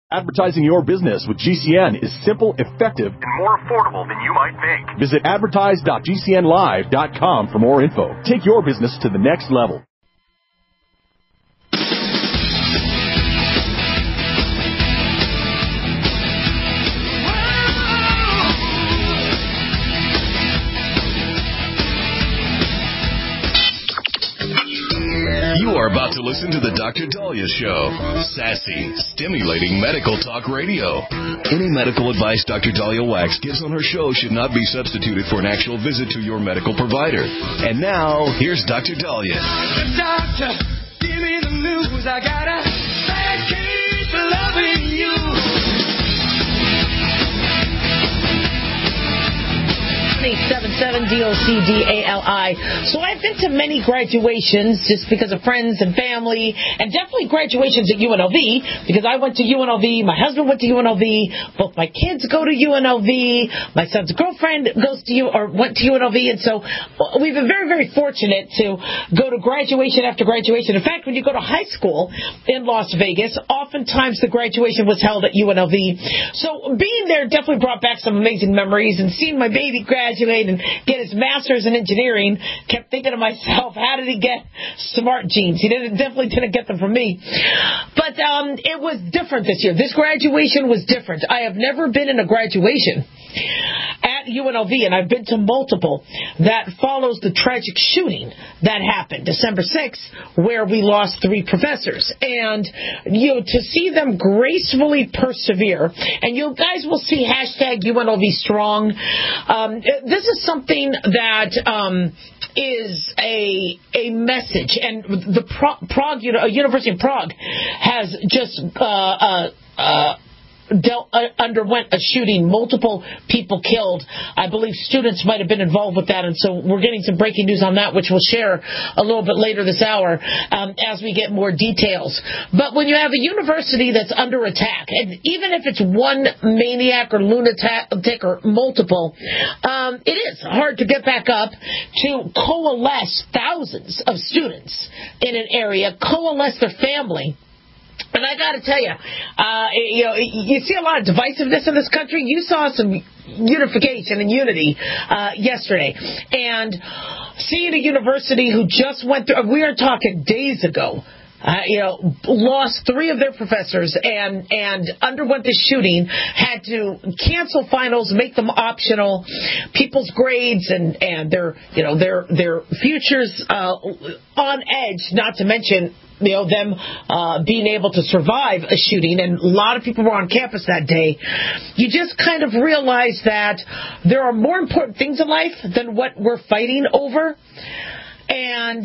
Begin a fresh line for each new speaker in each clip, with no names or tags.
Advertising your business with GCN is simple, effective, and more affordable than you might think. Visit advertise.gcnlive.com for more info. Take your business to the next level.
You are about to listen to the Dr. Daliah Show. Sassy, stimulating medical talk radio. Any medical advice Dr. Daliah Wax gives on her show should not be substituted for an actual visit to your medical provider. And now, here's Dr. Daliah.
Doctor, give me the news. I got a bad case of loving you.
877 DOCDALI. So I've been to many graduations just because of friends and family, and definitely graduations at UNLV because I went to UNLV, my husband went to UNLV, both my kids go to UNLV, my son's girlfriend went to UNLV, and so we've been very, very fortunate to go to graduation after graduation. In fact, when you go to high school in Las Vegas, oftentimes the graduation was held at UNLV. So being there definitely brought back some amazing memories, and seeing my baby graduate and get his master's in engineering, kept thinking to myself, how did he get smart genes? He definitely didn't get them from me. But it was different this year. This graduation was different. I have never been in a graduation at UNLV, and I've been to multiple, that follows the tragic shooting that happened December 6th, where we lost 3 professors. And, to see them gracefully persevere, and you guys will see hashtag UNLV Strong. This is something that is a message, and the Prague University of Prague has just underwent a shooting, multiple people killed. I believe students might have been involved with that, and so we're getting some breaking news on that, which we'll share a little bit later this hour as we get more details. But when you have a university that's under attack, and even if it's one maniac or lunatic or multiple, it is hard to get back up, to coalesce thousands of students in an area, coalesce their family. And I got to tell you, you see a lot of divisiveness in this country. You saw some unification and unity yesterday. And seeing a university who just went through, we are talking days ago, lost 3 of their professors and underwent this shooting, had to cancel finals, make them optional, people's grades and their futures on edge, not to mention them being able to survive a shooting, and a lot of people were on campus that day. You just kind of realize that there are more important things in life than what we're fighting over. And,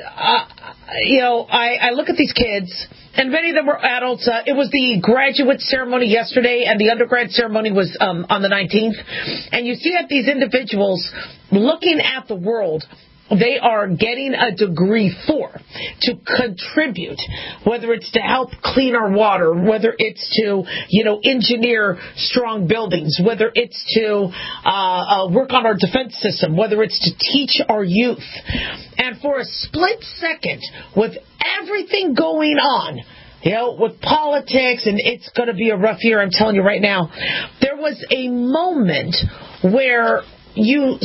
I look at these kids, and many of them were adults. It was the graduate ceremony yesterday, and the undergrad ceremony was on the 19th. And you see at these individuals looking at the world they are getting a degree for, to contribute, whether it's to help clean our water, whether it's to, engineer strong buildings, whether it's to work on our defense system, whether it's to teach our youth. And for a split second, with everything going on, with politics, and it's going to be a rough year, I'm telling you right now, there was a moment where you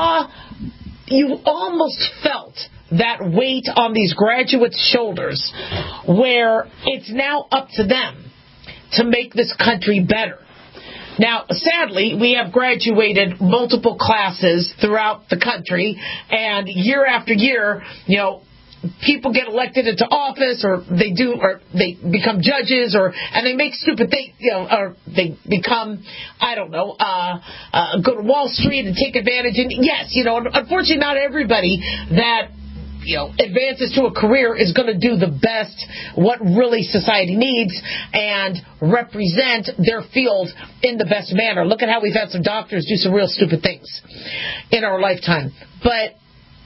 almost felt that weight on these graduates' shoulders, where it's now up to them to make this country better. Now, sadly, we have graduated multiple classes throughout the country, and year after year, people get elected into office, or they become judges, and they make stupid things, or they become, go to Wall Street and take advantage. And yes, unfortunately, not everybody that advances to a career is going to do the best, what really society needs, and represent their field in the best manner. Look at how we've had some doctors do some real stupid things in our lifetime. But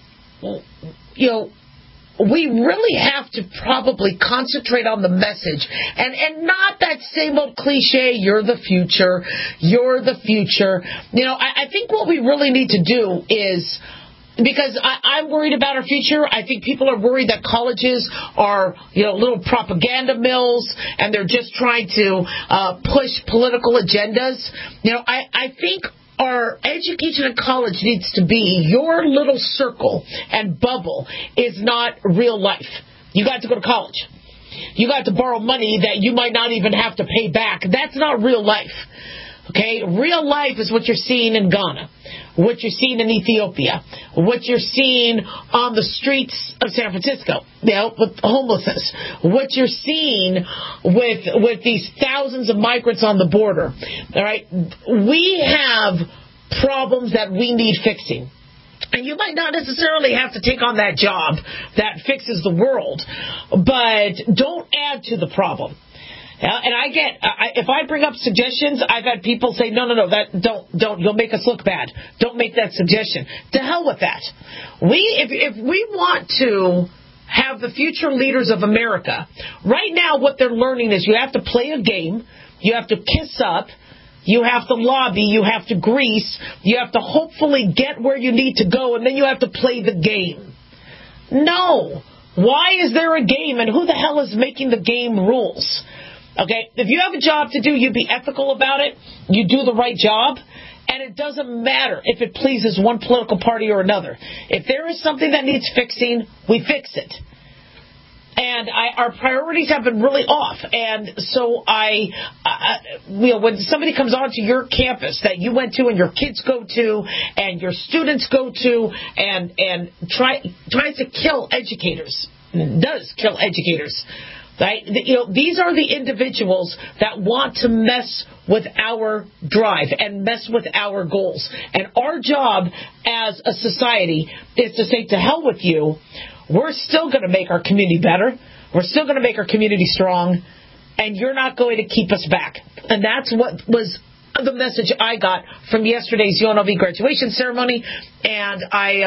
we really have to probably concentrate on the message, and not that same old cliche, you're the future. I think what we really need to do is Because I'm worried about our future. I think people are worried that colleges are, little propaganda mills, and they're just trying to push political agendas. I think our education in college needs to be your little circle and bubble is not real life. You got to go to college. You got to borrow money that you might not even have to pay back. That's not real life. Okay? Real life is what you're seeing in Ghana, what you're seeing in Ethiopia, what you're seeing on the streets of San Francisco, with homelessness, what you're seeing with these thousands of migrants on the border. All right? We have problems that we need fixing. And you might not necessarily have to take on that job that fixes the world, but don't add to the problem. And if I bring up suggestions, I've had people say, no, don't, you'll make us look bad. Don't make that suggestion. To hell with that. If we want to have the future leaders of America, right now what they're learning is you have to play a game, you have to kiss up, you have to lobby, you have to grease, you have to hopefully get where you need to go, and then you have to play the game. No. Why is there a game, and who the hell is making the game rules? Okay, if you have a job to do, you be ethical about it, you do the right job, and it doesn't matter if it pleases one political party or another. If there is something that needs fixing, we fix it. And our priorities have been really off. And so when somebody comes onto your campus that you went to and your kids go to and your students go to and tries to kill educators, and does kill educators, right? These are the individuals that want to mess with our drive and mess with our goals. And our job as a society is to say, to hell with you. We're still going to make our community better. We're still going to make our community strong. And you're not going to keep us back. And that's what was the message I got from yesterday's UNLV graduation ceremony. And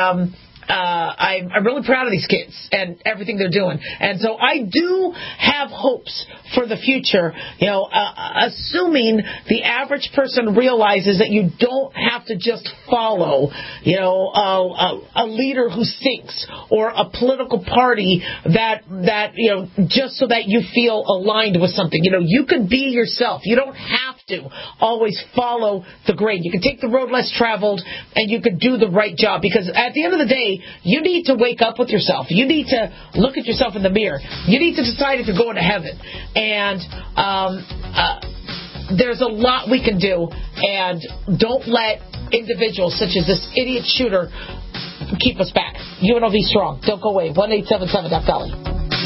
I'm really proud of these kids and everything they're doing. And so I do have hopes for the future, assuming the average person realizes that you don't have to just follow, a leader who stinks or a political party that just so that you feel aligned with something. You can be yourself. You don't have to always follow the grain. You can take the road less traveled and you can do the right job, because at the end of the day, you need to wake up with yourself. You need to look at yourself in the mirror. You need to decide if you're going to heaven. And there's a lot we can do. And don't let individuals such as this idiot shooter keep us back. UNLV strong. Don't go away. 1-877-DOC-DOLLY.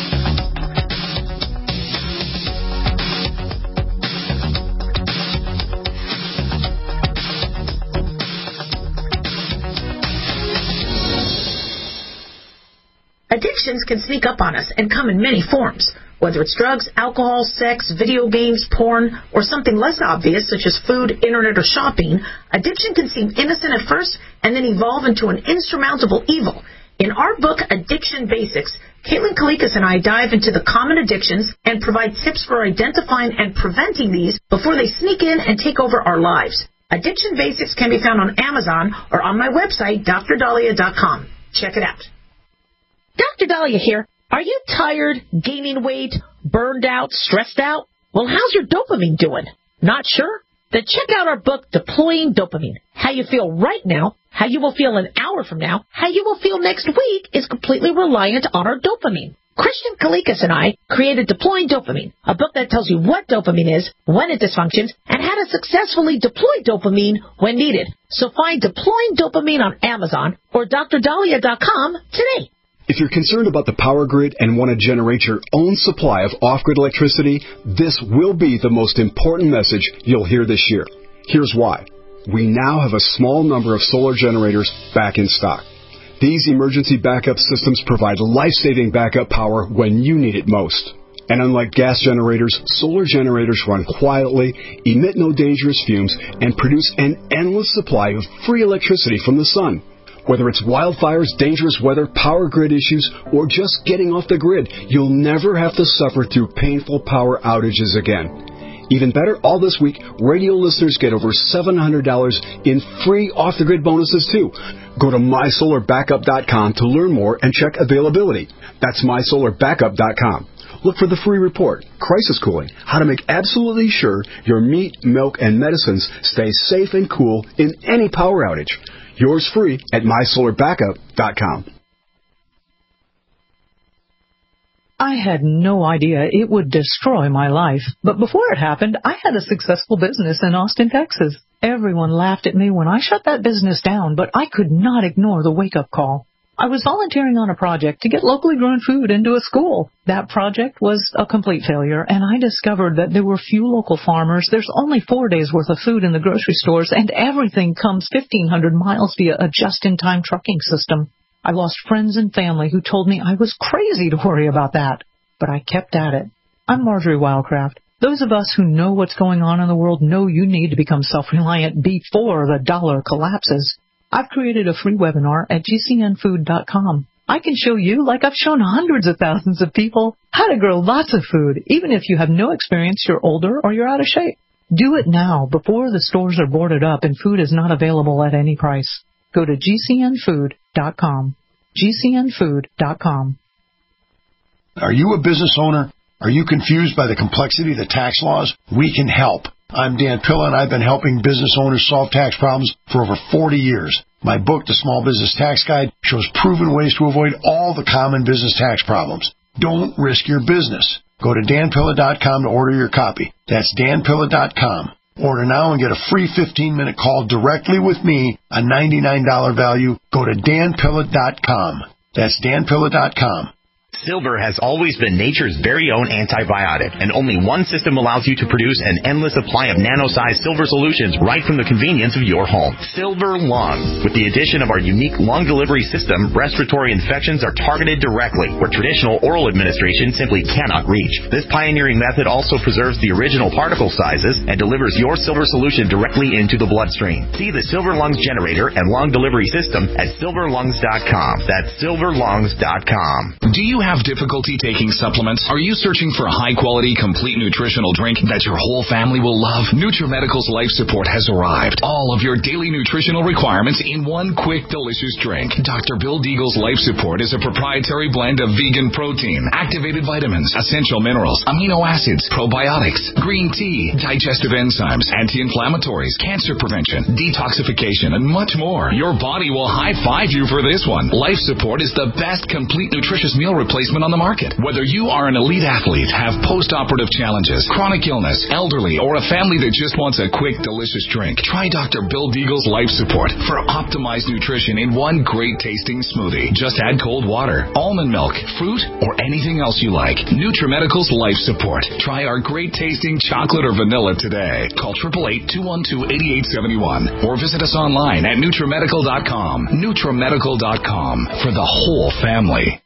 Addictions can sneak up on us and come in many forms. Whether it's drugs, alcohol, sex, video games, porn, or something less obvious such as food, internet, or shopping, addiction can seem innocent at first and then evolve into an insurmountable evil. In our book, Addiction Basics, Caitlin Kalikas and I dive into the common addictions and provide tips for identifying and preventing these before they sneak in and take over our lives. Addiction Basics can be found on Amazon or on my website, drdahlia.com. Check it out.
Dr. Dahlia here. Are you tired, gaining weight, burned out, stressed out? Well, how's your dopamine doing? Not sure? Then check out our book, Deploying Dopamine. How you feel right now, how you will feel an hour from now, how you will feel next week is completely reliant on our dopamine. Christian Kalikas and I created Deploying Dopamine, a book that tells you what dopamine is, when it dysfunctions, and how to successfully deploy dopamine when needed. So find Deploying Dopamine on Amazon or drdahlia.com today.
If you're concerned about the power grid and want to generate your own supply of off-grid electricity, this will be the most important message you'll hear this year. Here's why. We now have a small number of solar generators back in stock. These emergency backup systems provide life-saving backup power when you need it most. And unlike gas generators, solar generators run quietly, emit no dangerous fumes, and produce an endless supply of free electricity from the sun. Whether it's wildfires, dangerous weather, power grid issues, or just getting off the grid, you'll never have to suffer through painful power outages again. Even better, all this week, radio listeners get over $700 in free off-the-grid bonuses, too. Go to mysolarbackup.com to learn more and check availability. That's mysolarbackup.com. Look for the free report, Crisis Cooling, how to make absolutely sure your meat, milk, and medicines stay safe and cool in any power outage. Yours free at mysolarbackup.com.
I had no idea it would destroy my life, but before it happened, I had a successful business in Austin, Texas. Everyone laughed at me when I shut that business down, but I could not ignore the wake-up call. I was volunteering on a project to get locally grown food into a school. That project was a complete failure, and I discovered that there were few local farmers. There's only 4 days' worth of food in the grocery stores, and everything comes 1,500 miles via a just-in-time trucking system. I lost friends and family who told me I was crazy to worry about that, but I kept at it. I'm Marjorie Wildcraft. Those of us who know what's going on in the world know you need to become self-reliant before the dollar collapses. I've created a free webinar at gcnfood.com. I can show you, like I've shown hundreds of thousands of people, how to grow lots of food, even if you have no experience, you're older, or you're out of shape. Do it now, before the stores are boarded up and food is not available at any price. Go to gcnfood.com. gcnfood.com.
Are you a business owner? Are you confused by the complexity of the tax laws? We can help. I'm Dan Pilla, and I've been helping business owners solve tax problems for over 40 years. My book, The Small Business Tax Guide, shows proven ways to avoid all the common business tax problems. Don't risk your business. Go to danpilla.com to order your copy. That's danpilla.com. Order now and get a free 15-minute call directly with me, a $99 value. Go to danpilla.com. That's danpilla.com.
Silver has always been nature's very own antibiotic, and only one system allows you to produce an endless supply of nano-sized silver solutions right from the convenience of your home. Silver Lungs. With the addition of our unique lung delivery system, respiratory infections are targeted directly, where traditional oral administration simply cannot reach. This pioneering method also preserves the original particle sizes and delivers your silver solution directly into the bloodstream. See the Silver Lungs generator and lung delivery system at silverlungs.com. That's silverlungs.com.
Do you have difficulty taking supplements? Are you searching for a high-quality, complete nutritional drink that your whole family will love? NutriMedical's Life Support has arrived. All of your daily nutritional requirements in one quick, delicious drink. Dr. Bill Deagle's Life Support is a proprietary blend of vegan protein, activated vitamins, essential minerals, amino acids, probiotics, green tea, digestive enzymes, anti-inflammatories, cancer prevention, detoxification, and much more. Your body will high-five you for this one. Life Support is the best complete nutritious meal replacement on the market. Whether you are an elite athlete, have post-operative challenges, chronic illness, elderly, or a family that just wants a quick, delicious drink, try Dr. Bill Deagle's Life Support for optimized nutrition in one great-tasting smoothie. Just add cold water, almond milk, fruit, or anything else you like. NutriMedical's Life Support. Try our great-tasting chocolate or vanilla today. Call 888-212-8871 or visit us online at NutriMedical.com. NutriMedical.com for the whole family.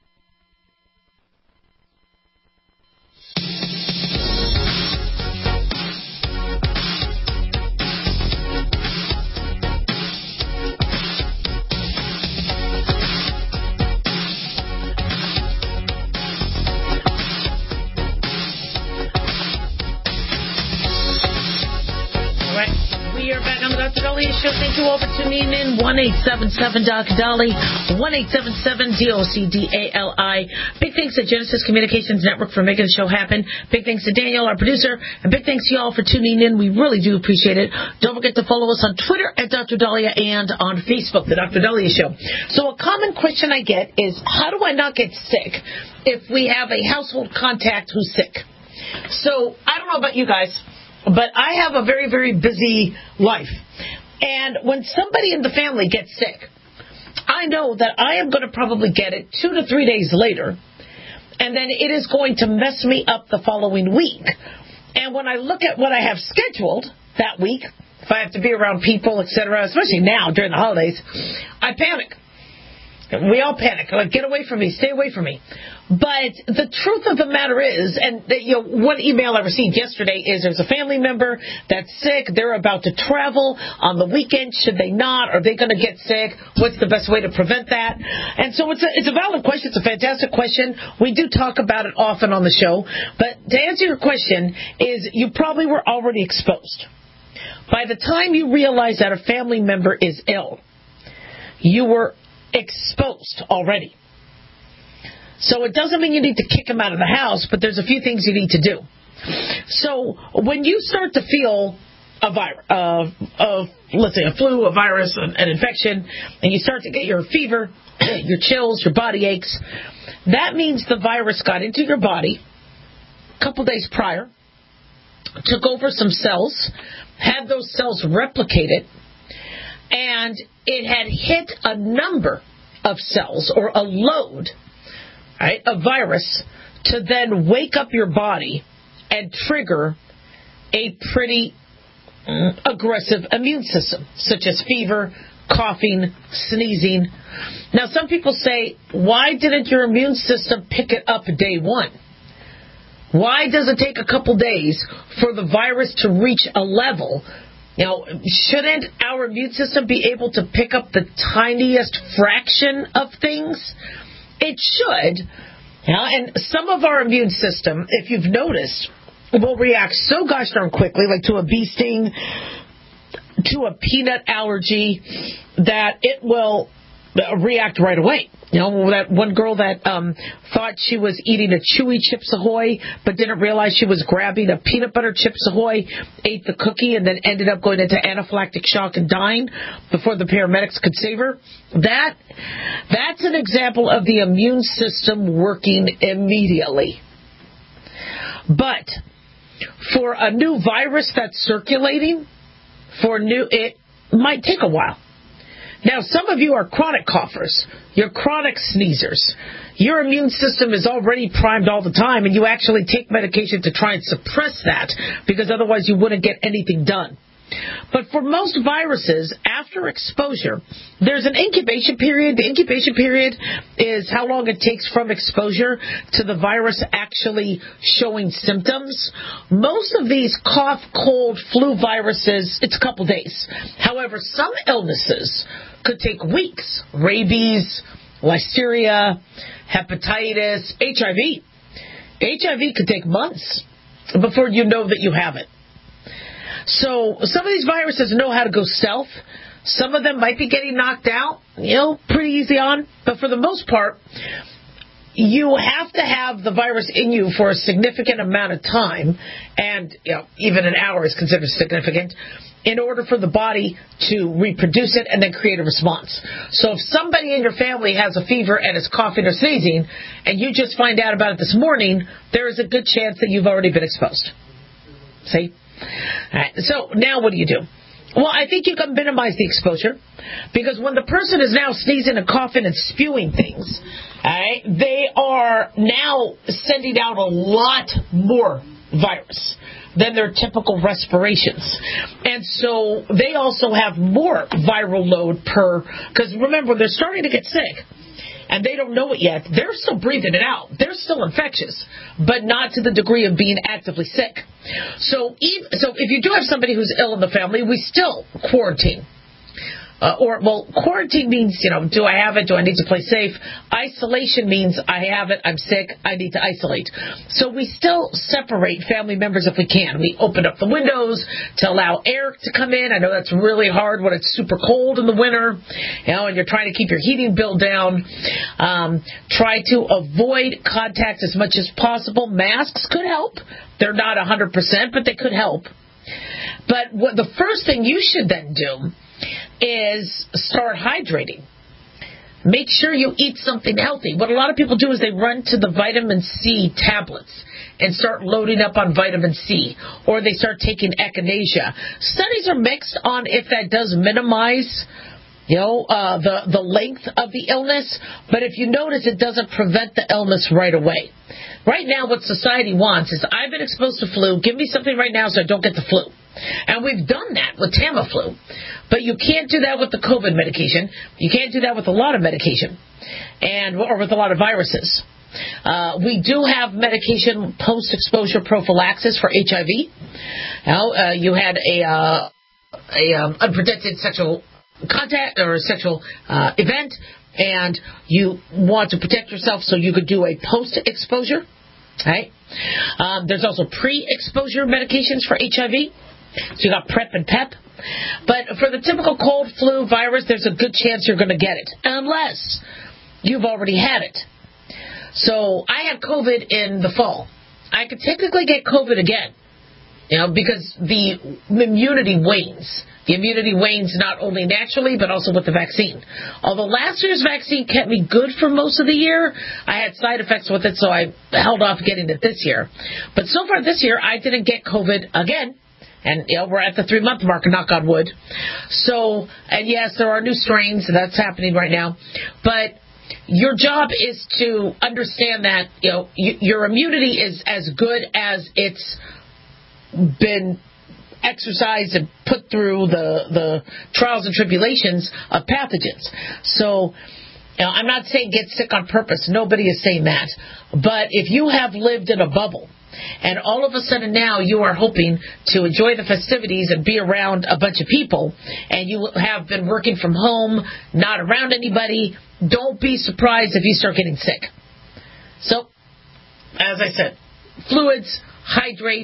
Thank you. Over to me in 1-877 Dr. Dolly, 1-877-DOCDALI. Big thanks to Genesis Communications Network for making the show happen. Big thanks to Daniel, our producer, and big thanks to y'all for tuning in. We really do appreciate it. Don't forget to follow us on Twitter at Dr. Dahlia and on Facebook, The Dr. Dahlia Show. So a common question I get is, how do I not get sick if we have a household contact who's sick? So I don't know about you guys, but I have a very, very busy life. And when somebody in the family gets sick, I know that I am going to probably get it 2 to 3 days later, and then it is going to mess me up the following week. And when I look at what I have scheduled that week, if I have to be around people, etc., especially now during the holidays, I panic. We all panic. Like, get away from me. Stay away from me. But the truth of the matter is, and one email I received yesterday is there's a family member that's sick. They're about to travel on the weekend. Should they not? Are they going to get sick? What's the best way to prevent that? And so it's a valid question. It's a fantastic question. We do talk about it often on the show. But to answer your question is, you probably were already exposed. By the time you realize that a family member is ill, you were exposed already. So it doesn't mean you need to kick them out of the house, but there's a few things you need to do. So when you start to feel a virus, let's say a flu, a virus, an infection, and you start to get your fever, your chills, your body aches, that means the virus got into your body a couple days prior, took over some cells, had those cells replicated, and it had hit a number of cells or a load, right, of virus to then wake up your body and trigger a pretty aggressive immune system, such as fever, coughing, sneezing. Now, some people say, why didn't your immune system pick it up day one? Why does it take a couple days for the virus to reach a level? You know, shouldn't our immune system be able to pick up the tiniest fraction of things? It should. And some of our immune system, if you've noticed, will react so gosh darn quickly, like to a bee sting, to a peanut allergy, that it will react right away. You know, that one girl that thought she was eating a Chewy Chips Ahoy, but didn't realize she was grabbing a peanut butter Chips Ahoy, ate the cookie, and then ended up going into anaphylactic shock and dying before the paramedics could save her. That's an example of the immune system working immediately. But for a new virus that's circulating, it might take a while. Now, some of you are chronic coughers. You're chronic sneezers. Your immune system is already primed all the time, and you actually take medication to try and suppress that, because otherwise you wouldn't get anything done. But for most viruses, after exposure, there's an incubation period. The incubation period is how long it takes from exposure to the virus actually showing symptoms. Most of these cough, cold, flu viruses, it's a couple days. However, some illnesses could take weeks. Rabies, listeria, hepatitis, HIV. HIV could take months before you know that you have it. So some of these viruses know how to go stealth. Some of them might be getting knocked out, pretty easy on. But for the most part, you have to have the virus in you for a significant amount of time, and even an hour is considered significant, in order for the body to reproduce it and then create a response. So if somebody in your family has a fever and is coughing or sneezing, and you just find out about it this morning, there is a good chance that you've already been exposed. See? All right, so now what do you do? Well, I think you can minimize the exposure, because when the person is now sneezing and coughing and spewing things, all right, they are now sending out a lot more virus than their typical respirations. And so they also have more viral load because remember, they're starting to get sick. And they don't know it yet. They're still breathing it out. They're still infectious, but not to the degree of being actively sick. So if you do have somebody who's ill in the family, we still quarantine. Quarantine means, do I have it? Do I need to play safe? Isolation means I have it, I'm sick, I need to isolate. So we still separate family members if we can. We open up the windows to allow air to come in. I know that's really hard when it's super cold in the winter, and you're trying to keep your heating bill down. Try to avoid contact as much as possible. Masks could help. They're not 100%, but they could help. But the first thing you should then do is start hydrating. Make sure you eat something healthy. What a lot of people do is they run to the vitamin C tablets and start loading up on vitamin C, or they start taking echinacea. Studies are mixed on if that does minimize the length of the illness, but if you notice, it doesn't prevent the illness right away. Right now, what society wants is, I've been exposed to flu, give me something right now so I don't get the flu. And we've done that with Tamiflu, but you can't do that with the COVID medication. You can't do that with a lot of medication, or with a lot of viruses. We do have medication post-exposure prophylaxis for HIV. You had a unprotected sexual contact or sexual event, and you want to protect yourself, so you could do a post-exposure. Right? There's also pre-exposure medications for HIV. So you got PrEP and PEP. But for the typical cold, flu, virus, there's a good chance you're going to get it, unless you've already had it. So I had COVID in the fall. I could technically get COVID again, because the immunity wanes. The immunity wanes not only naturally, but also with the vaccine. Although last year's vaccine kept me good for most of the year, I had side effects with it, so I held off getting it this year. But so far this year, I didn't get COVID again. And, we're at the 3-month mark, knock on wood. So, and yes, there are new strains, and that's happening right now. But your job is to understand that, your immunity is as good as it's been exercised and put through the trials and tribulations of pathogens. So, I'm not saying get sick on purpose. Nobody is saying that. But if you have lived in a bubble, and all of a sudden now you are hoping to enjoy the festivities and be around a bunch of people, and you have been working from home, not around anybody, don't be surprised if you start getting sick. So, as I said, fluids, hydrate.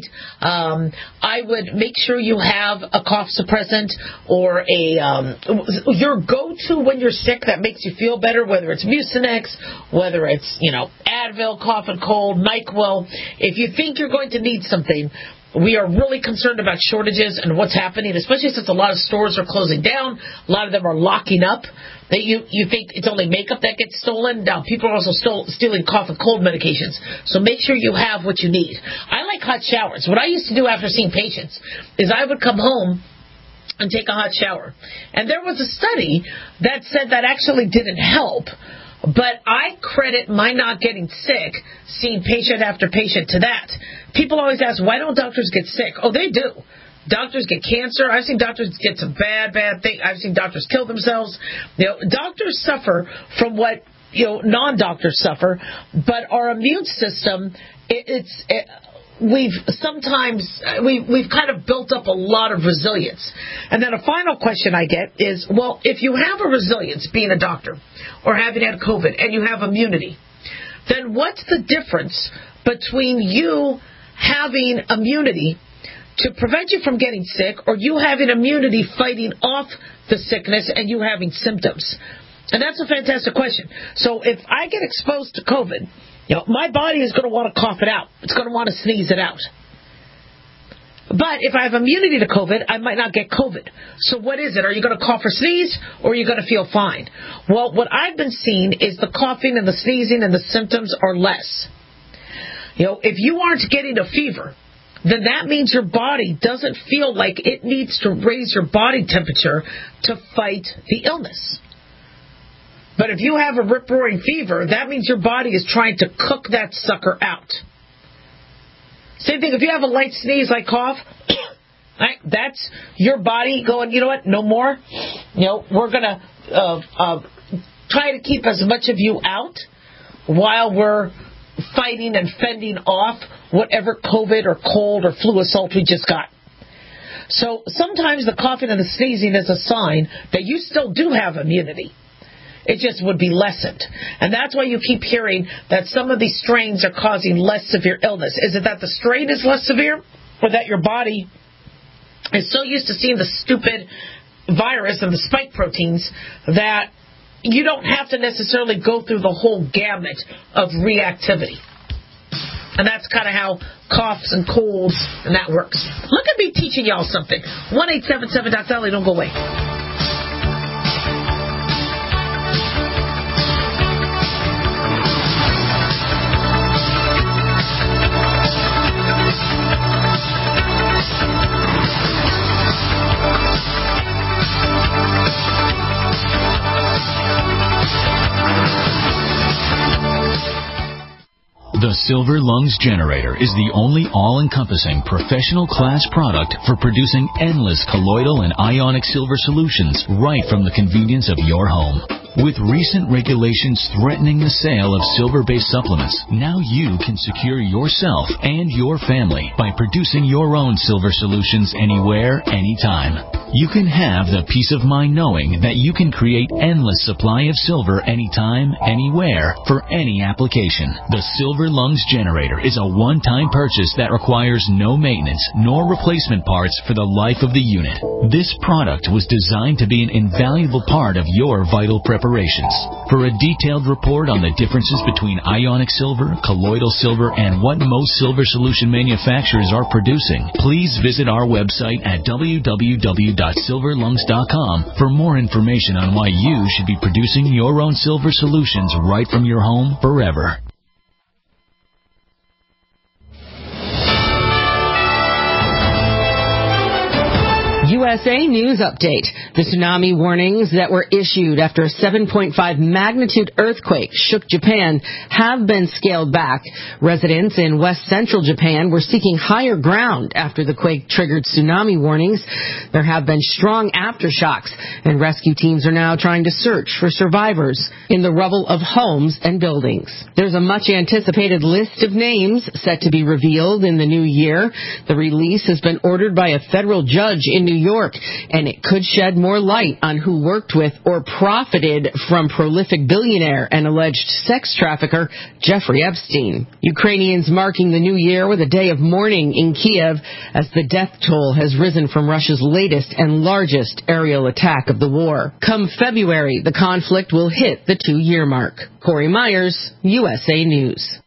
I would make sure you have a cough suppressant or your go-to when you're sick that makes you feel better, whether it's Mucinex, whether it's, Advil, cough and cold, NyQuil. If you think you're going to need something, we are really concerned about shortages and what's happening, especially since a lot of stores are closing down. A lot of them are locking up. That you think it's only makeup that gets stolen. Now, people are also stealing cough and cold medications. So make sure you have what you need. I like hot showers. What I used to do after seeing patients is I would come home and take a hot shower. And there was a study that said that actually didn't help. But I credit my not getting sick, seeing patient after patient, to that. People always ask, why don't doctors get sick? Oh, they do. Doctors get cancer. I've seen doctors get some bad things. I've seen doctors kill themselves. Doctors suffer from what non-doctors suffer, but our immune system, we've kind of built up a lot of resilience. And then a final question I get is, well, if you have a resilience being a doctor or having had COVID and you have immunity, then what's the difference between you having immunity to prevent you from getting sick or you having immunity fighting off the sickness and you having symptoms? And that's a fantastic question. So if I get exposed to COVID, my body is going to want to cough it out. It's going to want to sneeze it out. But if I have immunity to COVID, I might not get COVID. So what is it? Are you going to cough or sneeze, or are you going to feel fine? Well, what I've been seeing is the coughing and the sneezing and the symptoms are less. If you aren't getting a fever, then that means your body doesn't feel like it needs to raise your body temperature to fight the illness. But if you have a rip-roaring fever, that means your body is trying to cook that sucker out. Same thing, if you have a light sneeze, like cough, right, that's your body going, you know what, no more. We're going to try to keep as much of you out while we're fighting and fending off whatever COVID or cold or flu assault we just got. So sometimes the coughing and the sneezing is a sign that you still do have immunity. It just would be lessened. And that's why you keep hearing that some of these strains are causing less severe illness. Is it that the strain is less severe, or that your body is so used to seeing the stupid virus and the spike proteins that you don't have to necessarily go through the whole gamut of reactivity? And that's kind of how coughs and colds and that works. Look at me teaching y'all something. 1-877-Dr. Don't go away.
The Silver Lungs Generator is the only all-encompassing professional class product for producing endless colloidal and ionic silver solutions right from the convenience of your home. With recent regulations threatening the sale of silver-based supplements, now you can secure yourself and your family by producing your own silver solutions anywhere, anytime. You can have the peace of mind knowing that you can create endless supply of silver anytime, anywhere, for any application. The Silver Lungs Generator is a one-time purchase that requires no maintenance nor replacement parts for the life of the unit. This product was designed to be an invaluable part of your vital preparations. For a detailed report on the differences between ionic silver, colloidal silver, and what most silver solution manufacturers are producing, please visit our website at www.silverlungs.com for more information on why you should be producing your own silver solutions right from your home forever.
USA News Update. The tsunami warnings that were issued after a 7.5 magnitude earthquake shook Japan have been scaled back. Residents in west central Japan were seeking higher ground after the quake triggered tsunami warnings. There have been strong aftershocks, and rescue teams are now trying to search for survivors in the rubble of homes and buildings. There's a much anticipated list of names set to be revealed in the new year. The release has been ordered by a federal judge in New York, and it could shed more light on who worked with or profited from prolific billionaire and alleged sex trafficker Jeffrey Epstein. Ukrainians marking the new year with a day of mourning in Kiev as the death toll has risen from Russia's latest and largest aerial attack of the war. Come February, the conflict will hit the 2-year mark. Corey Myers, USA News.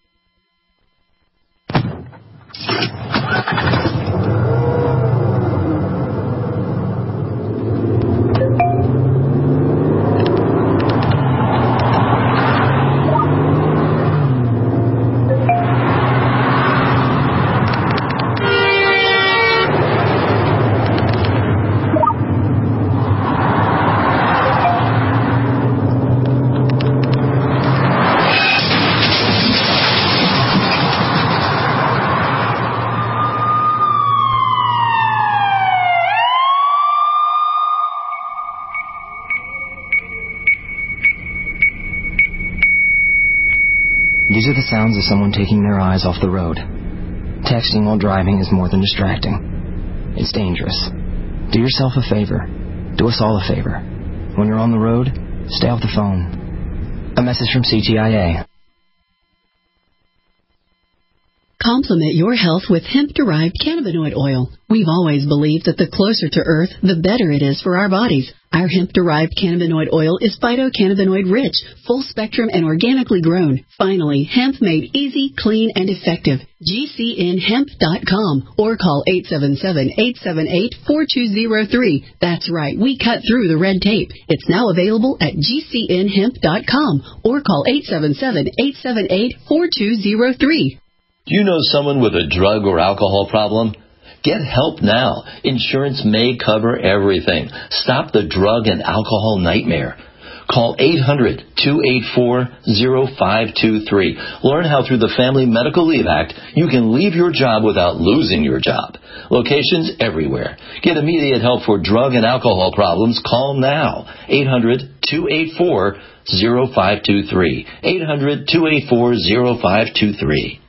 These are the sounds of someone taking their eyes off the road. Texting while driving is more than distracting. It's dangerous. Do yourself a favor. Do us all a favor. When you're on the road, stay off the phone. A message from CTIA.
Complement your health with hemp-derived cannabinoid oil. We've always believed that the closer to Earth, the better it is for our bodies. Our hemp-derived cannabinoid oil is phytocannabinoid-rich, full-spectrum, and organically grown. Finally, hemp made easy, clean, and effective. GCNhemp.com or call 877-878-4203. That's right, we cut through the red tape. It's now available at GCNhemp.com or call 877-878-4203.
Do you know someone with a drug or alcohol problem? Get help now. Insurance may cover everything. Stop the drug and alcohol nightmare. Call 800-284-0523. Learn how through the Family Medical Leave Act you can leave your job without losing your job. Locations everywhere. Get immediate help for drug and alcohol problems. Call now. 800-284-0523. 800-284-0523.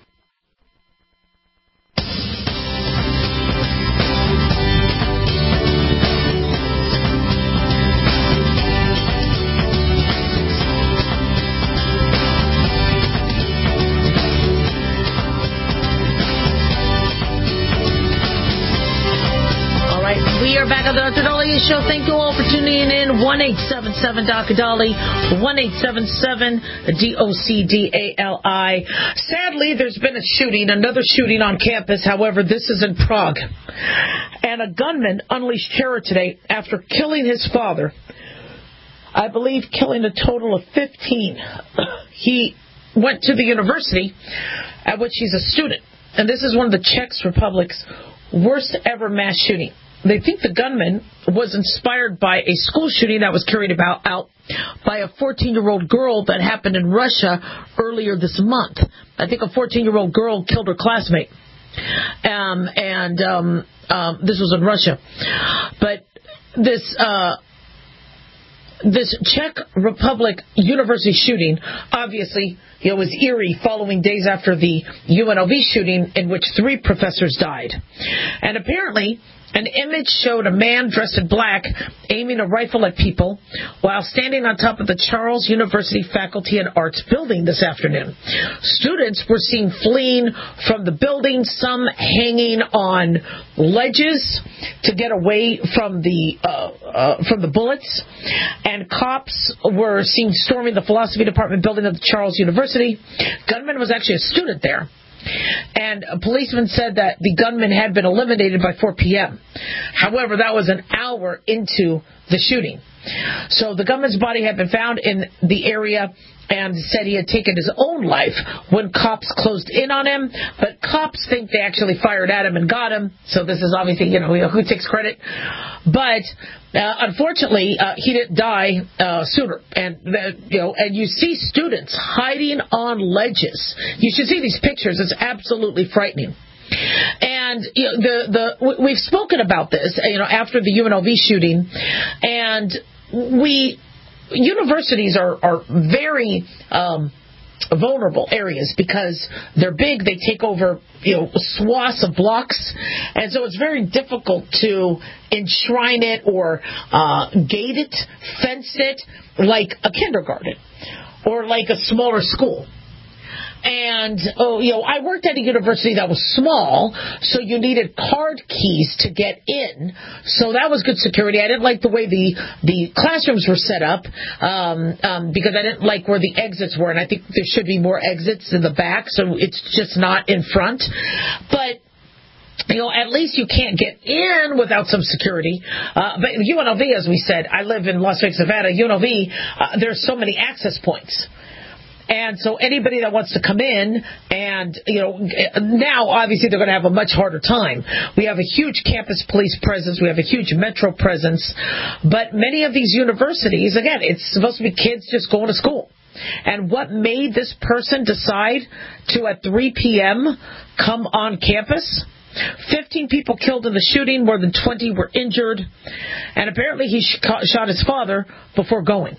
Back on the Dr. Dahlia Show. Thank you all for tuning in. 1-877 Dr. 1-877-DOCDALI. Sadly, there's been a shooting, another shooting on campus. However, this is in Prague. And a gunman unleashed terror today after killing his father. I believe killing a total of 15. He went to the university at which he's a student. And this is one of the Czech Republic's worst ever mass shooting. They think the gunman was inspired by a school shooting that was carried out by a 14-year-old girl that happened in Russia earlier this month. I think a 14-year-old girl killed her classmate. This was in Russia. But this this Czech Republic University shooting, obviously, was eerie following days after the UNLV shooting in which 3 professors died. And apparently, an image showed a man dressed in black aiming a rifle at people while standing on top of the Charles University Faculty and Arts building this afternoon. Students were seen fleeing from the building, some hanging on ledges to get away from the bullets, and cops were seen storming the philosophy department building of the Charles University. Gunman was actually a student there. And a policeman said that the gunman had been eliminated by 4 p.m. However, that was an hour into the shooting. So the gunman's body had been found in the area and said he had taken his own life when cops closed in on him. But cops think they actually fired at him and got him. So this is obviously, who takes credit. But unfortunately, he didn't die sooner. And and you see students hiding on ledges. You should see these pictures. It's absolutely frightening. And we've spoken about this, after the UNLV shooting, and universities are very vulnerable areas because they're big. They take over swaths of blocks, and so it's very difficult to enshrine it or gate it, fence it like a kindergarten or like a smaller school. And, I worked at a university that was small, so you needed card keys to get in. So that was good security. I didn't like the way the classrooms were set up because I didn't like where the exits were. And I think there should be more exits in the back, so it's just not in front. But at least you can't get in without some security. But UNLV, as we said, I live in Las Vegas, Nevada. UNLV, there's so many access points. And so anybody that wants to come in and, now obviously they're going to have a much harder time. We have a huge campus police presence. We have a huge metro presence. But many of these universities, again, it's supposed to be kids just going to school. And what made this person decide to, at 3 p.m., come on campus? 15 people killed in the shooting, more than 20 were injured. And apparently he shot his father before going.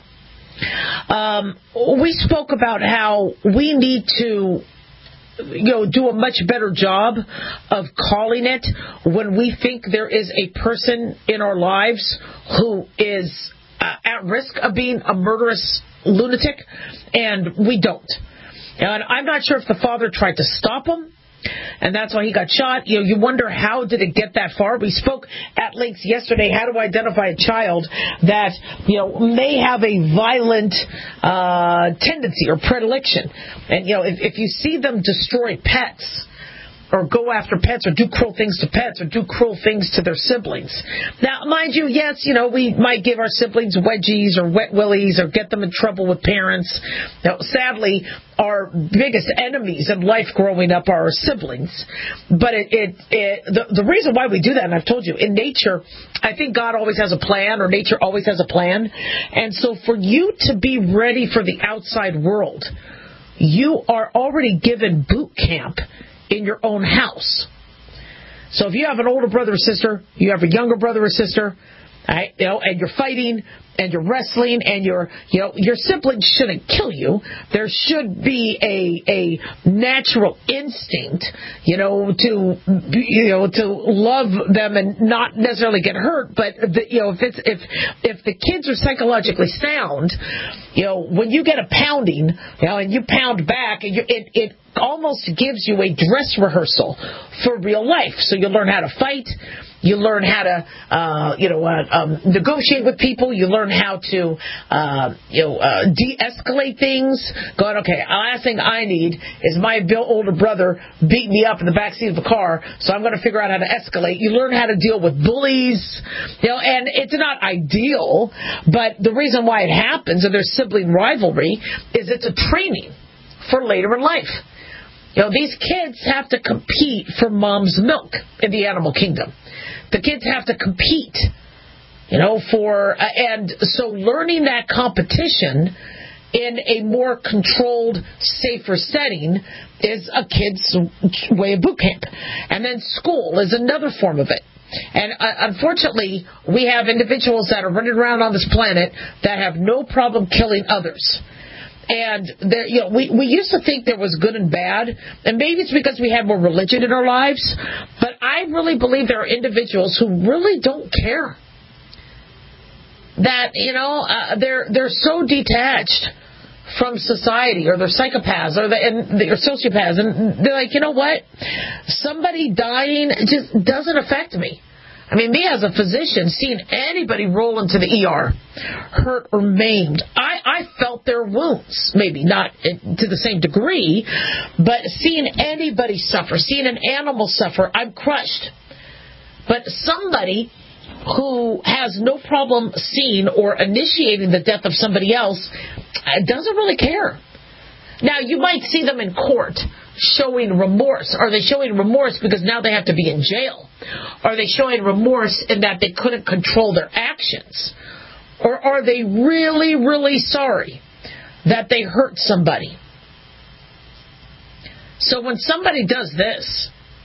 We spoke about how we need to do a much better job of calling it when we think there is a person in our lives who is at risk of being a murderous lunatic, and we don't. And I'm not sure if the father tried to stop him, and that's why he got shot. You wonder, how did it get that far? We spoke at length yesterday how to identify a child that may have a violent tendency or predilection. And if you see them destroy pets or go after pets or do cruel things to pets or do cruel things to their siblings. Now, mind you, yes, we might give our siblings wedgies or wet willies or get them in trouble with parents. Now, sadly, our biggest enemies in life growing up are our siblings. But the reason why we do that, and I've told you, in nature, I think God always has a plan, or nature always has a plan. And so for you to be ready for the outside world, you are already given boot camp in your own house. So if you have an older brother or sister, you have a younger brother or sister, right, and you're fighting and you're wrestling and your siblings shouldn't kill you. There should be a natural instinct, to love them and not necessarily get hurt. But if the kids are psychologically sound, when you get a pounding, and you pound back, it almost gives you a dress rehearsal for real life. So you learn how to fight. You learn how to, negotiate with people. You learn how to, de-escalate things. Going, okay, last thing I need is my older brother beating me up in the backseat of the car, so I'm going to figure out how to escalate. You learn how to deal with bullies, and it's not ideal, but the reason why it happens, and there's sibling rivalry, is it's a training for later in life. These kids have to compete for mom's milk in the animal kingdom. The kids have to compete, and so learning that competition in a more controlled, safer setting is a kid's way of boot camp. And then school is another form of it. And unfortunately, we have individuals that are running around on this planet that have no problem killing others. And we used to think there was good and bad, and maybe it's because we had more religion in our lives, but I really believe there are individuals who really don't care. That, they're so detached from society, or they're psychopaths, or they're sociopaths, and they're like, you know what? Somebody dying just doesn't affect me. I mean, me as a physician, seeing anybody roll into the ER, hurt or maimed, I felt their wounds. Maybe not to the same degree, but seeing anybody suffer, seeing an animal suffer, I'm crushed. But somebody who has no problem seeing or initiating the death of somebody else doesn't really care. Now, you might see them in court showing remorse. Are they showing remorse because now they have to be in jail? Are they showing remorse in that they couldn't control their actions? Or are they really, really sorry that they hurt somebody? So when somebody does this,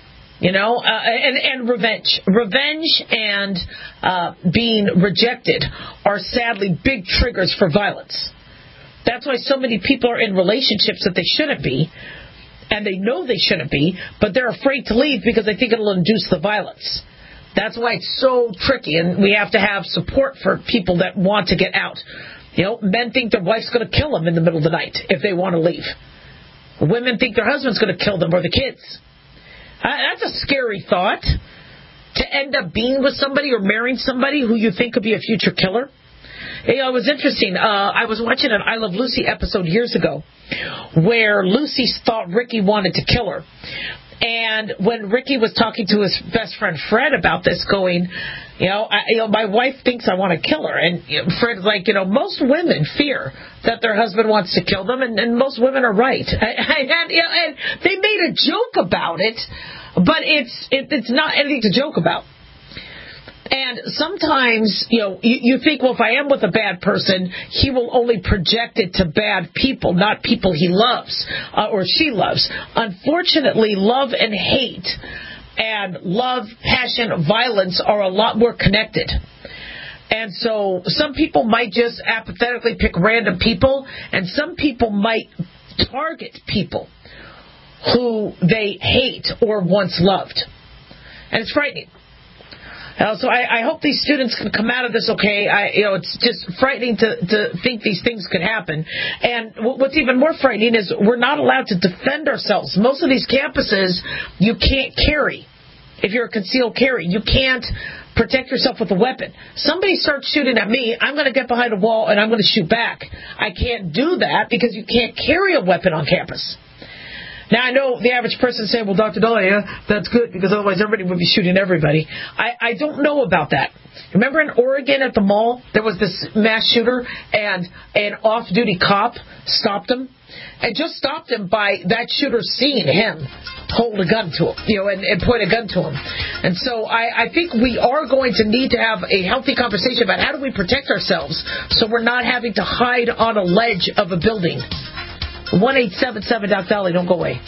and revenge and being rejected are sadly big triggers for violence. That's why so many people are in relationships that they shouldn't be, and they know they shouldn't be, but they're afraid to leave because they think it'll induce the violence. That's why it's so tricky, and we have to have support for people that want to get out. Men think their wife's going to kill them in the middle of the night if they want to leave. Women think their husband's going to kill them or the kids. That's a scary thought, to end up being with somebody or marrying somebody who you think could be a future killer. It was interesting. I was watching an I Love Lucy episode years ago where Lucy thought Ricky wanted to kill her. And when Ricky was talking to his best friend Fred about this, going, my wife thinks I want to kill her. And Fred's like, most women fear that their husband wants to kill them, and most women are right. And they made a joke about it, but it's not anything to joke about. And sometimes, you think, well, if I am with a bad person, he will only project it to bad people, not people he loves or she loves. Unfortunately, love and hate and love, passion, violence are a lot more connected. And so some people might just apathetically pick random people, and some people might target people who they hate or once loved. And it's frightening. So I hope these students can come out of this okay. It's just frightening to think these things could happen. And what's even more frightening is we're not allowed to defend ourselves. Most of these campuses, you can't carry. If you're a concealed carry, you can't protect yourself with a weapon. Somebody starts shooting at me, I'm going to get behind a wall and I'm going to shoot back. I can't do that because you can't carry a weapon on campus. Now, I know the average person is saying, well, Dr. Dahlia, that's good because otherwise everybody would be shooting everybody. I don't know about that. Remember in Oregon at the mall, there was this mass shooter and an off-duty cop stopped him? And just stopped him by that shooter seeing him hold a gun to him, and point a gun to him. And so I think we are going to need to have a healthy conversation about how do we protect ourselves so we're not having to hide on a ledge of a building. 1-877-Doc-Dolly. Don't go away.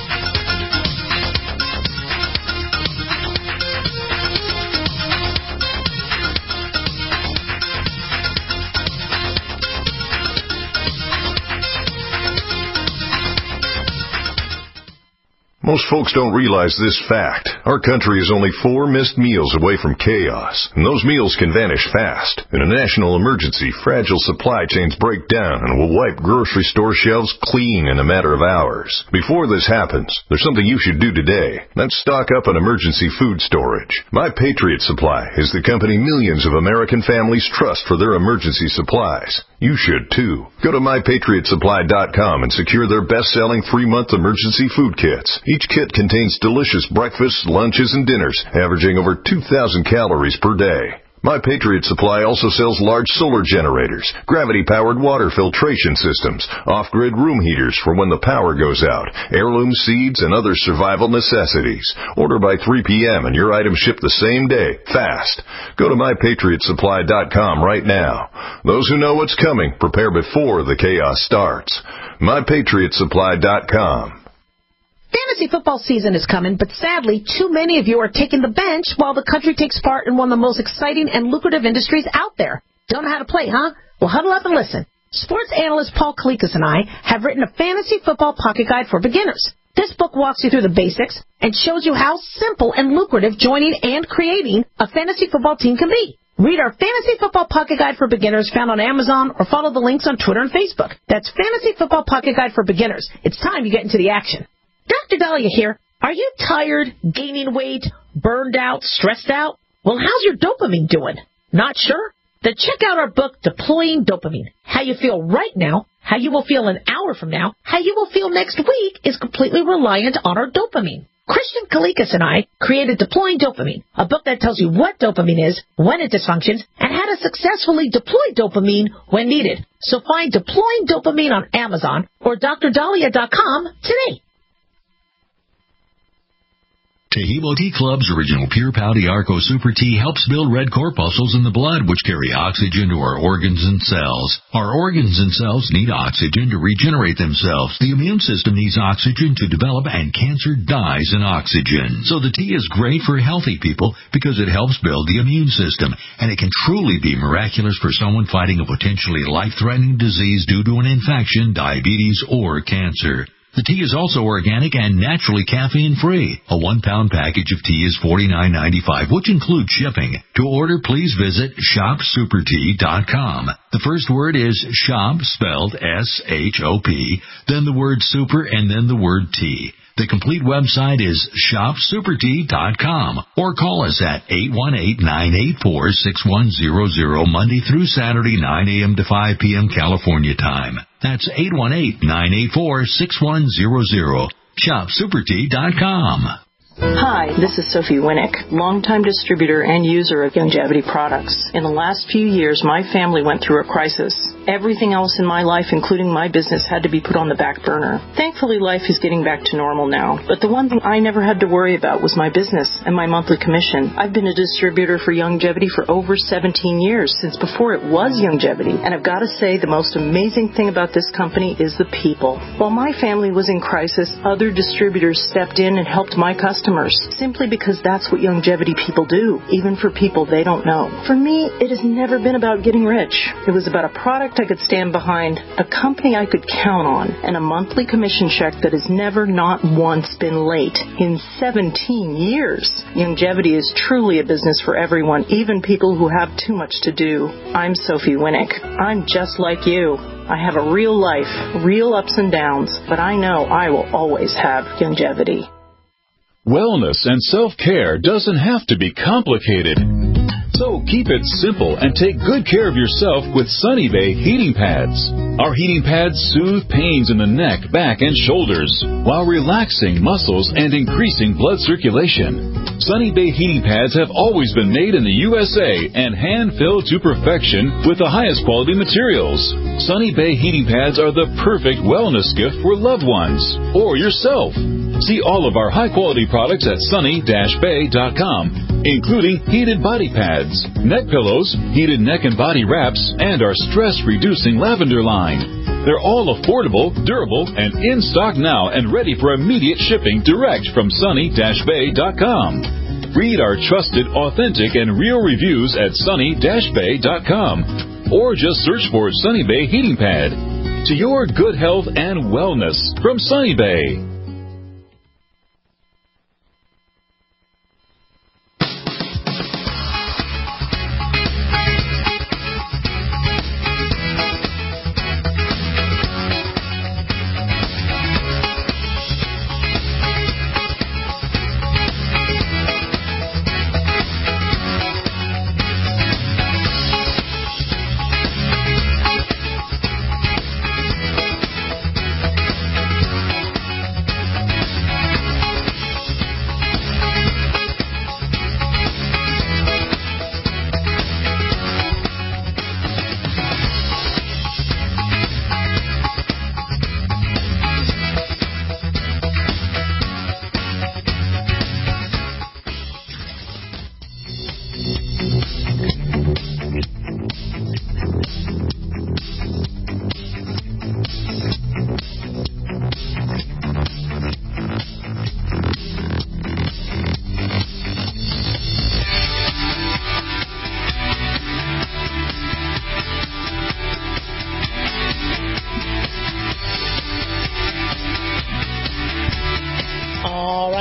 Most folks don't realize this fact. Our country is only 4 missed meals away from chaos, and those meals can vanish fast. In a national emergency, fragile supply chains break down and will wipe grocery store shelves clean in a matter of hours. Before this happens, there's something you should do today. That's stock up on emergency food storage. My Patriot Supply is the company millions of American families trust for their emergency supplies. You should, too. Go to MyPatriotSupply.com and secure their best-selling 3-month emergency food kits. Each kit contains delicious breakfasts, lunches, and dinners, averaging over 2,000 calories per day. My Patriot Supply also sells large solar generators, gravity-powered water filtration systems, off-grid room heaters for when the power goes out, heirloom seeds, and other survival necessities. Order by 3 p.m. and your items ship the same day, fast. Go to MyPatriotSupply.com right now. Those who know what's coming prepare before the chaos starts. MyPatriotSupply.com.
Fantasy football season is coming, but sadly, too many of you are taking the bench while the country takes part in one of the most exciting and lucrative industries out there. Don't know how to play, huh? Well, huddle up and listen. Sports analyst Paul Kalikas and I have written a fantasy football pocket guide for beginners. This book walks you through the basics and shows you how simple and lucrative joining and creating a fantasy football team can be. Read our Fantasy Football Pocket Guide for Beginners found on Amazon or follow the links on Twitter and Facebook. That's Fantasy Football Pocket Guide for Beginners. It's time you get into the action. Dr. Dahlia here. Are you tired, gaining weight, burned out, stressed out? Well, how's your dopamine doing? Not sure? Then check out our book, Deploying Dopamine. How you feel right now, how you will feel an hour from now, how you will feel next week is completely reliant on our dopamine. Christian Kalikas and I created Deploying Dopamine, a book that tells you what dopamine is, when it dysfunctions, and how to successfully deploy dopamine when needed. So find Deploying Dopamine on Amazon or drdahlia.com today.
Tehebo Tea Club's original Pure Pouty Arco Super Tea helps build red corpuscles in the blood, which carry oxygen to our organs and cells. Our organs and cells need oxygen to regenerate themselves. The immune system needs oxygen to develop, and cancer dies in oxygen. So the tea is great for healthy people because it helps build the immune system, and it can truly be miraculous for someone fighting a potentially life-threatening disease due to an infection, diabetes, or cancer. The tea is also organic and naturally caffeine-free. A 1-pound package of tea is $49.95, which includes shipping. To order, please visit shopsupertea.com. The first word is shop, spelled S-H-O-P, then the word super, and then the word tea. The complete website is shopsupertea.com, or call us at 818-984-6100 Monday through Saturday, 9 a.m. to 5 p.m. California time. That's 818-984-6100. shopsupertea.com.
Hi, this is Sophie Winnick, longtime distributor and user of Youngevity products. In the last few years, my family went through a crisis. Everything else in my life, including my business, had to be put on the back burner. Thankfully, life is getting back to normal now. But the one thing I never had to worry about was my business and my monthly commission. I've been a distributor for Youngevity for over 17 years, since before it was Youngevity. And I've got to say, the most amazing thing about this company is the people. While my family was in crisis, other distributors stepped in and helped my customers, simply because that's what Youngevity people do, even for people they don't know. For me, it has never been about getting rich. It was about a product I could stand behind, a company I could count on, and a monthly commission check that has never, not once, been late in 17 years. Youngevity is truly a business for everyone, even people who have too much to do. I'm Sophie Winnick. I'm just like you. I have a real life, real ups and downs, but I know I will always have Youngevity.
Wellness and self-care doesn't have to be complicated. So keep it simple and take good care of yourself with Sunny Bay heating pads. Our heating pads soothe pains in the neck, back, and shoulders while relaxing muscles and increasing blood circulation. Sunny Bay heating pads have always been made in the USA and hand-filled to perfection with the highest quality materials. Sunny Bay heating pads are the perfect wellness gift for loved ones or yourself. See all of our high-quality products at sunny-bay.com, including heated body pads, neck pillows, heated neck and body wraps, and our stress-reducing lavender line. They're all affordable, durable, and in stock now and ready for immediate shipping direct from sunny-bay.com. Read our trusted, authentic, and real reviews at sunny-bay.com, or just search for Sunny Bay Heating Pad. To your good health and wellness from Sunny Bay.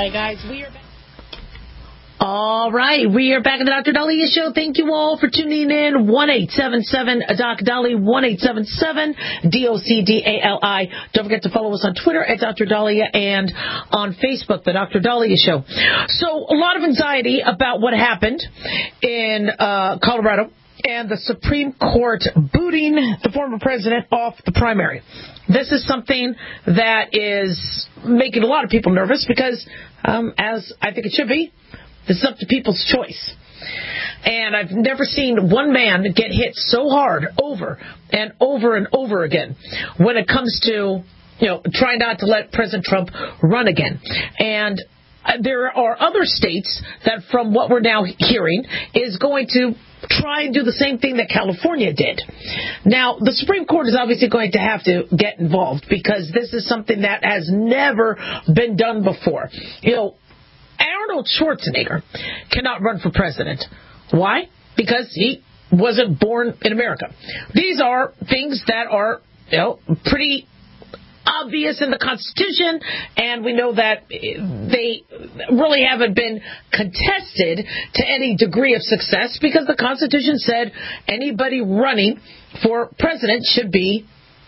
Okay, guys, we are back. All right, we are back in the Dr. Daliah Show. Thank you all for tuning in. 1-877-Doc Dali, 1-877-DOCDALI. Don't forget to follow us on Twitter at Dr. Daliah and on Facebook, the Dr. Daliah Show. So, a lot of anxiety about what happened in Colorado and the Supreme Court booting the former president off the primary. This is something that is making a lot of people nervous because, as I think it should be, this is up to people's choice. And I've never seen one man get hit so hard over and over and over again when it comes to, trying not to let President Trump run again. And there are other states that, from what we're now hearing, is going to try and do the same thing that California did. Now, the Supreme Court is obviously going to have to get involved because this is something that has never been done before. Arnold Schwarzenegger cannot run for president. Why? Because he wasn't born in America. These are things that are, pretty obvious in the Constitution, and we know that they really haven't been contested to any degree of success because the Constitution said anybody running for president should be,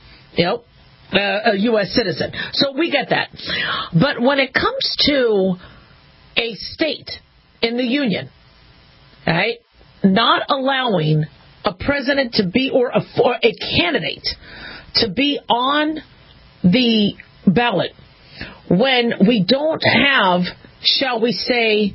a U.S. citizen. So we get that. But when it comes to a state in the union, right, not allowing a president to be, or a candidate to be on the ballot when we don't have, shall we say,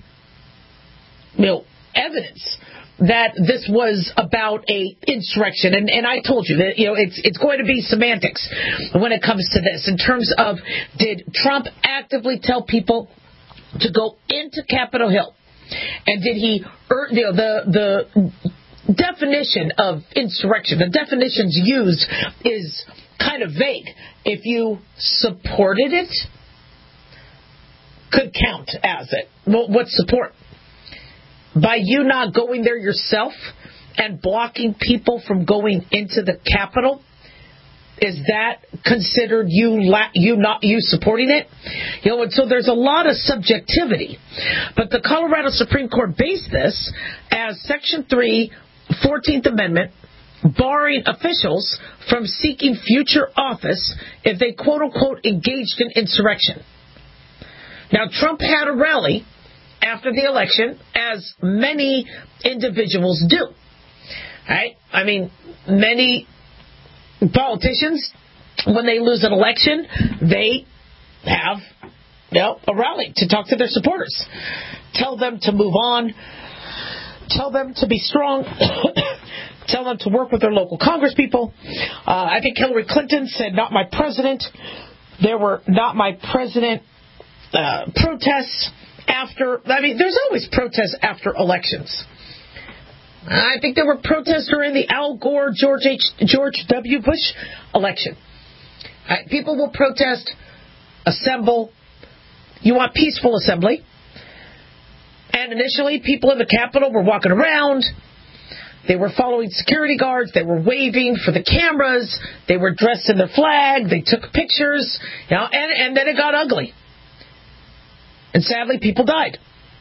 evidence that this was about a insurrection. And I told you that, it's going to be semantics when it comes to this in terms of, did Trump actively tell people to go into Capitol Hill? And did he, the definition of insurrection, the definitions used is kind of vague. If you supported it, could count as it. Well, what's support? By you not going there yourself and blocking people from going into the Capitol, is that considered you supporting it? And so there's a lot of subjectivity. But the Colorado Supreme Court based this as Section 3, 14th Amendment, barring officials from seeking future office if they, quote-unquote, engaged in insurrection. Now, Trump had a rally after the election, as many individuals do. Right? I mean, many politicians, when they lose an election, they have a rally to talk to their supporters. Tell them to move on. Tell them to be strong. Tell them to work with their local congresspeople. I think Hillary Clinton said, "Not my president." There were "not my president" protests after. I mean, there's always protests after elections. I think there were protests during the Al Gore, George W. Bush election. People will protest, assemble. You want peaceful assembly. And initially, people in the Capitol were walking around. They were following security guards. They were waving for the cameras. They were dressed in their flag. They took pictures. And then it got ugly. And sadly, people died.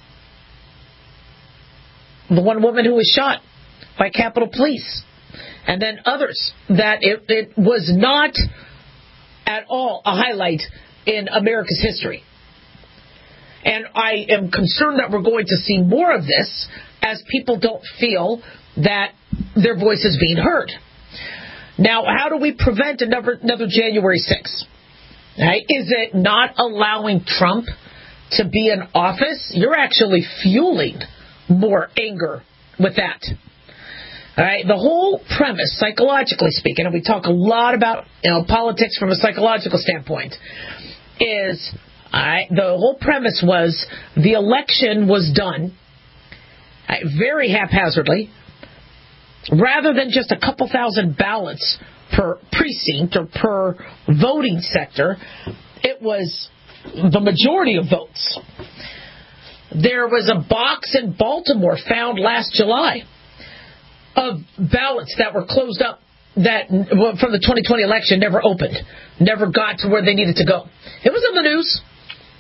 The one woman who was shot by Capitol Police. And then others. That it was not at all a highlight in America's history. And I am concerned that we're going to see more of this as people don't feel that their voice is being heard. Now, how do we prevent another January 6th? Right? Is it not allowing Trump to be in office? You're actually fueling more anger with that. All right? The whole premise, psychologically speaking, and we talk a lot about politics from a psychological standpoint, is the whole premise was the election was done very haphazardly, rather than just a couple thousand ballots per precinct or per voting sector. It was the majority of votes. There was a box in Baltimore found last July of ballots that were closed up that from the 2020 election never opened, never got to where they needed to go. It was in the news.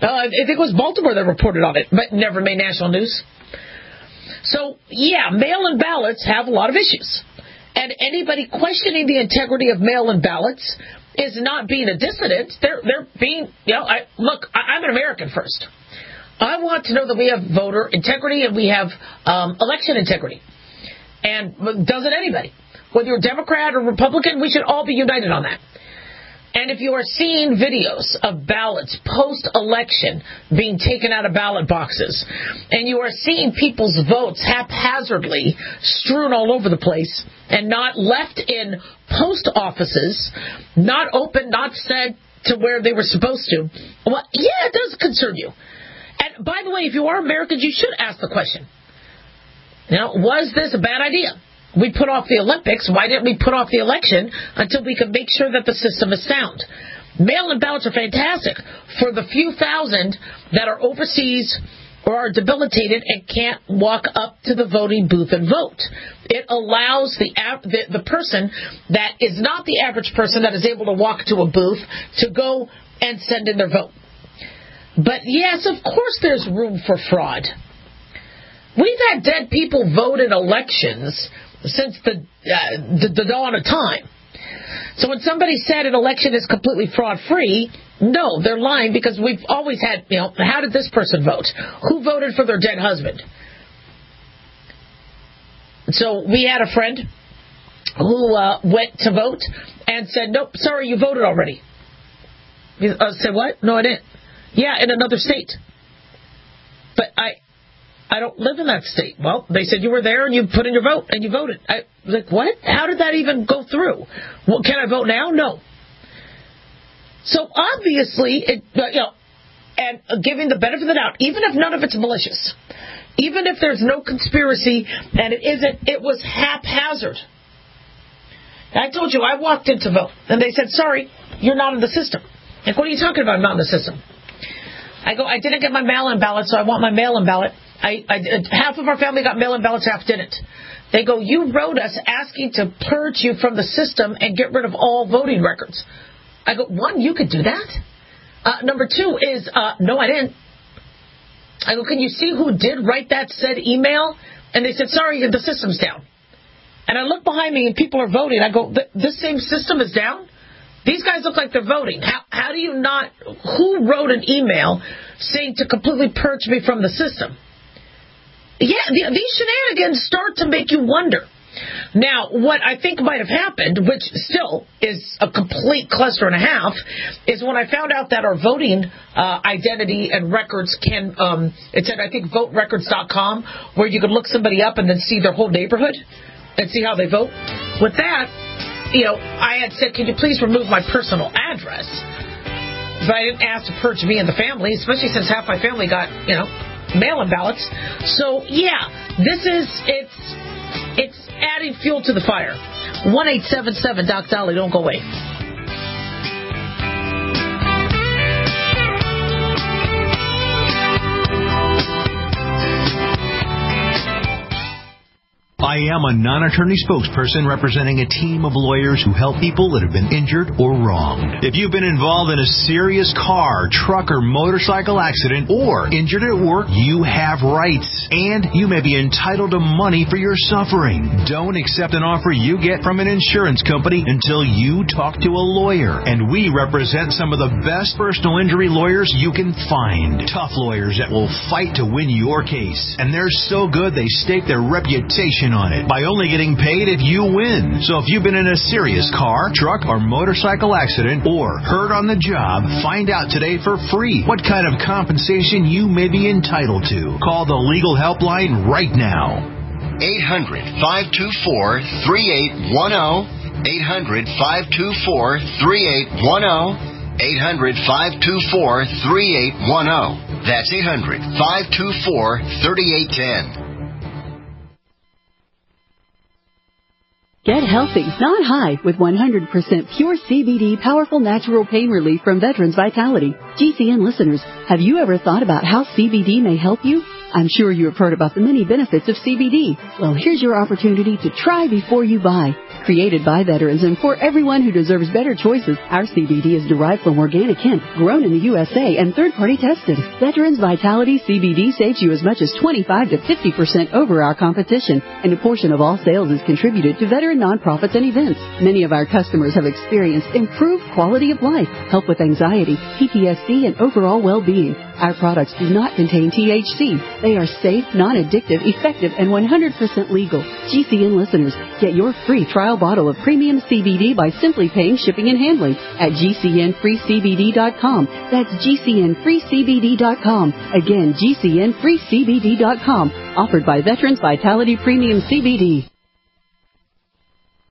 I think it was Baltimore that reported on it, but never made national news. So, yeah, mail-in ballots have a lot of issues. And anybody questioning the integrity of mail-in ballots is not being a dissident. They're being, I'm an American first. I want to know that we have voter integrity and we have election integrity. And doesn't anybody? Whether you're Democrat or Republican, we should all be united on that. And if you are seeing videos of ballots post-election being taken out of ballot boxes, and you are seeing people's votes haphazardly strewn all over the place and not left in post offices, not open, not sent to where they were supposed to, well, yeah, it does concern you. And by the way, if you are Americans, you should ask the question. Was this a bad idea? We put off the Olympics. Why didn't we put off the election until we could make sure that the system is sound? Mail-in ballots are fantastic for the few thousand that are overseas or are debilitated and can't walk up to the voting booth and vote. It allows the person that is not the average person that is able to walk to a booth to go and send in their vote. But yes, of course there's room for fraud. We've had dead people vote in elections since the dawn of time. So when somebody said an election is completely fraud-free, no, they're lying, because we've always had, how did this person vote? Who voted for their dead husband? So we had a friend who went to vote and said, nope, sorry, you voted already. I said, what? No, I didn't. Yeah, in another state. But I don't live in that state. Well, they said you were there and you put in your vote and you voted. I was like, what? How did that even go through? Well, can I vote now? No. So obviously, and giving the benefit of the doubt, even if none of it's malicious, even if there's no conspiracy and it was haphazard. I told you, I walked in to vote and they said, sorry, you're not in the system. Like, what are you talking about, not in the system? I go, I didn't get my mail-in ballot, so I want my mail-in ballot. Half of our family got mail-in ballots, half didn't. They go, you wrote us asking to purge you from the system and get rid of all voting records. I go, one, you could do that. Number two is, no, I didn't. I go, can you see who did write that said email? And they said, sorry, the system's down. And I look behind me and people are voting. I go, this same system is down? These guys look like they're voting. How do you not? Who wrote an email saying to completely purge me from the system? Yeah, these shenanigans start to make you wonder. Now, what I think might have happened, which still is a complete cluster and a half, is when I found out that our voting identity and records can, it's at, I think, voterecords.com, where you could look somebody up and then see their whole neighborhood and see how they vote. With that, I had said, can you please remove my personal address? But I didn't ask to purge me and the family, especially since half my family got, mail-in ballots. So, yeah, it's adding fuel to the fire. 1-877-DOC-DOLLY. Don't go away.
I am a non-attorney spokesperson representing a team of lawyers who help people that have been injured or wronged. If you've been involved in a serious car, truck, or motorcycle accident or injured at work, you have rights, and you may be entitled to money for your suffering. Don't accept an offer you get from an insurance company until you talk to a lawyer, and we represent some of the best personal injury lawyers you can find. Tough lawyers that will fight to win your case, and they're so good they stake their reputation on it by only getting paid if you win. So if you've been in a serious car, truck, or motorcycle accident or hurt on the job, find out today for free what kind of compensation you may be entitled to. Call the legal helpline right now.
800-524-3810. 800-524-3810. 800-524-3810. That's 800-524-3810.
Get healthy, not high, with 100% pure CBD powerful natural pain relief from Veterans Vitality. GCN listeners, have you ever thought about how CBD may help you? I'm sure you have heard about the many benefits of CBD. Well, here's your opportunity to try before you buy. Created by veterans and for everyone who deserves better choices, our CBD is derived from organic hemp, grown in the USA and third-party tested. Veterans Vitality CBD saves you as much as 25 to 50% over our competition, and a portion of all sales is contributed to veteran nonprofits and events. Many of our customers have experienced improved quality of life, help with anxiety, PTSD, and overall well-being. Our products do not contain THC. They are safe, non-addictive, effective, and 100% legal. GCN listeners, get your free trial bottle of premium CBD by simply paying shipping and handling at GCNFreeCBD.com. That's GCNFreeCBD.com. Again, GCNFreeCBD.com. Offered by Veterans Vitality Premium CBD.